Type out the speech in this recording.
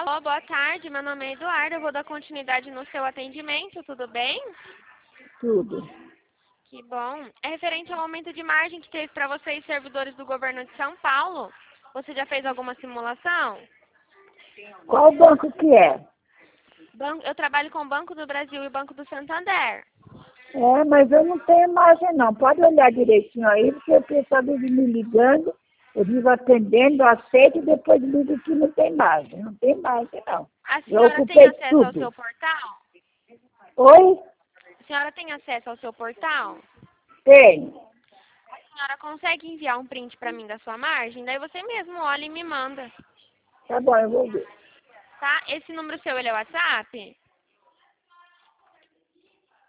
Alô, boa tarde. Meu nome é Eduardo. Eu vou dar continuidade no seu atendimento, tudo bem? Tudo. Que bom. É referente ao aumento de margem que teve para vocês, servidores do governo de São Paulo. Você já fez alguma simulação? Qual banco que é? Eu trabalho com o Banco do Brasil e o Banco do Santander. É, mas eu não tenho imagem não. Pode olhar direitinho aí, porque o pessoal vive me ligando, eu vivo atendendo, aceito e depois digo que não tem imagem. Não tem imagem não. A Eu senhora tem ocupei acesso ao tudo. seu portal? Oi? A senhora tem acesso ao seu portal? Tenho. A senhora consegue enviar um print para mim da sua margem? Daí você mesmo olha e me manda, Tá bom, eu vou ver. tá? Esse número seu, ele é o WhatsApp?